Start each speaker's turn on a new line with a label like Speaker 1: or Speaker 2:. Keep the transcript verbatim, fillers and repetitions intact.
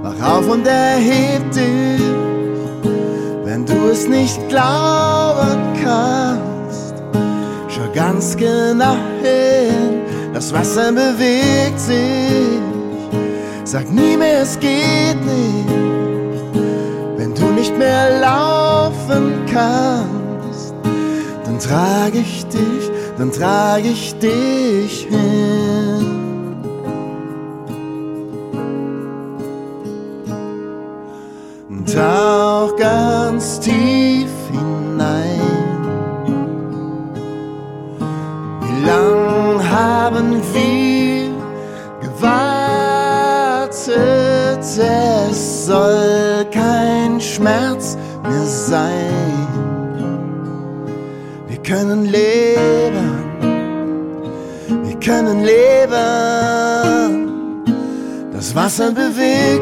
Speaker 1: wach auf und erheb dich, wenn du es nicht glauben kannst. Schau ganz genau hin, das Wasser bewegt sich. Sag nie mehr, es geht nicht, wenn du nicht mehr laufen kannst. Dann trage ich dich, dann trage ich dich hin. Tauch ganz tief hinein. Wie lang haben wir gewartet? Es soll kein Schmerz mehr sein. Wir können leben, wir können leben. Das Wasser bewegt